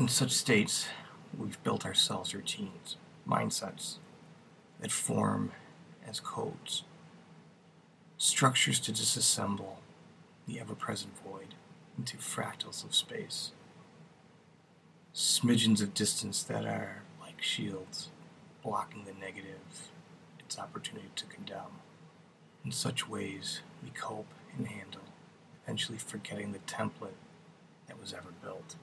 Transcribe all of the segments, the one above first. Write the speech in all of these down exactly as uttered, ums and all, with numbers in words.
In such states, we've built ourselves routines, mindsets that form as codes, structures to disassemble the ever-present void into fractals of space, smidgens of distance that are like shields, blocking the negative, its opportunity to condemn. In such ways, we cope and handle, eventually forgetting the template that was ever built.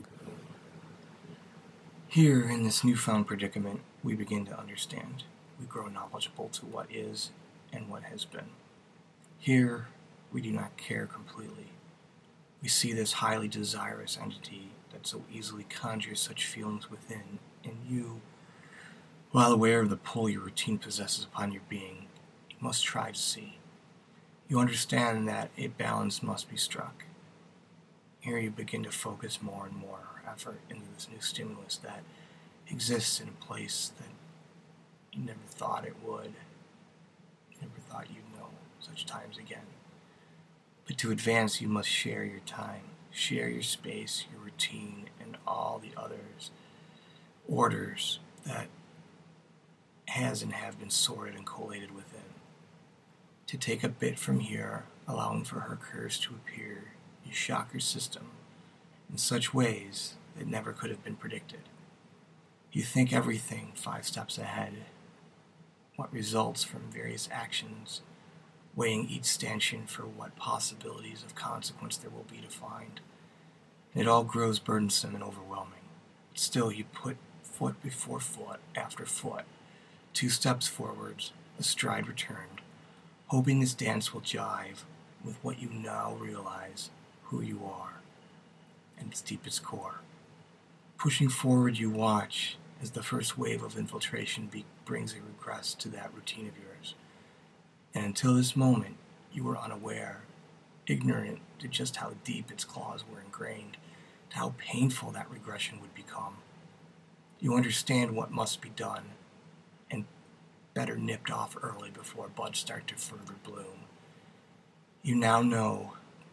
Here, in this newfound predicament, we begin to understand. We grow knowledgeable to what is and what has been. Here, we do not care completely. We see this highly desirous entity that so easily conjures such feelings within, and you, while aware of the pull your routine possesses upon your being, you must try to see. You understand that a balance must be struck. Here you begin to focus more and more effort into this new stimulus that exists in a place that you never thought it would. You never thought you'd know such times again. But to advance, you must share your time, share your space, your routine, and all the others, orders that has and have been sorted and collated within. To take a bit from here, allowing for her curves to appear, you shock your system in such ways that never could have been predicted. You think everything five steps ahead, what results from various actions, weighing each stanchion for what possibilities of consequence there will be to find. And it all grows burdensome and overwhelming. But still you put foot before foot after foot, two steps forwards, a stride returned, hoping this dance will jive with what you now realize who you are and its deepest core. Pushing forward, you watch as the first wave of infiltration be- brings a regress to that routine of yours. And until this moment, you were unaware, ignorant to just how deep its claws were ingrained, to how painful that regression would become. You understand what must be done, and better nipped off early before buds start to further bloom. You now know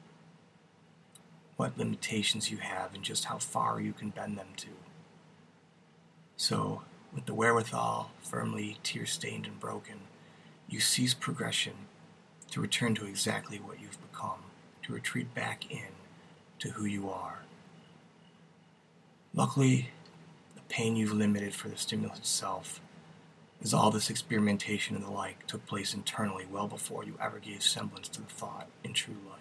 what limitations you have and just how far you can bend them to. So, with the wherewithal firmly tear-stained and broken, you cease progression to return to exactly what you've become, to retreat back in to who you are. Luckily, the pain you've limited for the stimulus itself, as all this experimentation and the like took place internally well before you ever gave semblance to the thought in true life.